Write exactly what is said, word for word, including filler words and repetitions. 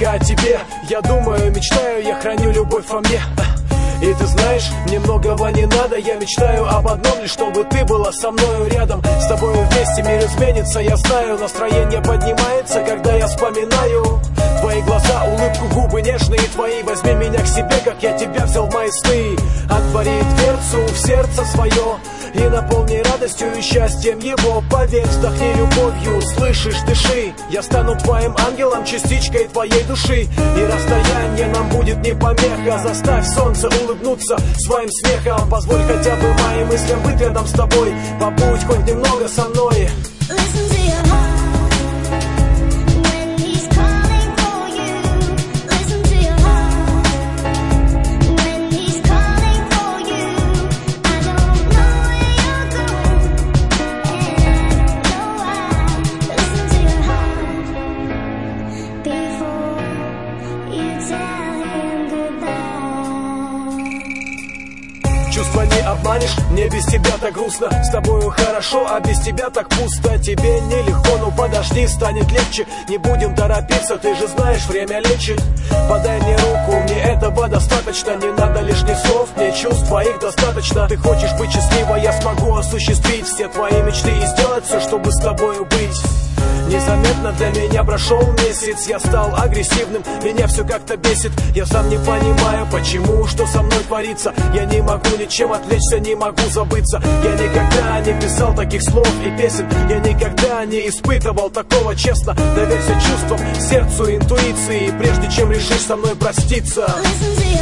только о тебе я думаю, мечтаю, я храню любовь во мне. И ты знаешь, мне многого не надо. Я мечтаю об одном лишь, чтобы ты была со мною рядом. С тобою вместе мир изменится, я знаю. Настроение поднимается, когда я вспоминаю твои глаза, улыбку, губы нежные твои. Возьми меня к себе, как я тебя взял в мои сны. Отвори дверцу в сердце свое и наполни радостью и счастьем его. Поверь, вдохни любовью, слышишь, дыши. Я стану твоим ангелом, частичкой твоей души. И расстояние нам будет не помеха. Заставь солнце улыбнуться своим смехом. Позволь хотя бы моим мыслям быть рядом с тобой. Побудь хоть немного со мной. Чувства не обманешь, мне без тебя так грустно. С тобою хорошо, а без тебя так пусто. Тебе нелегко, ну подожди, станет легче. Не будем торопиться, ты же знаешь, время лечит. Подай мне руку, мне этого достаточно. Не надо лишних слов, мне чувств твоих достаточно. Ты хочешь быть счастлива, я смогу осуществить все твои мечты и сделать все, чтобы с тобою быть. Незаметно для меня прошел месяц. Я стал агрессивным, меня все как-то бесит. Я сам не понимаю, почему, что со мной творится. Я не могу ничем отвлечься, не могу забыться. Я никогда не писал таких слов и песен. Я никогда не испытывал такого, честно. Доверься чувствам, сердцу, интуиции, прежде чем решишь со мной проститься.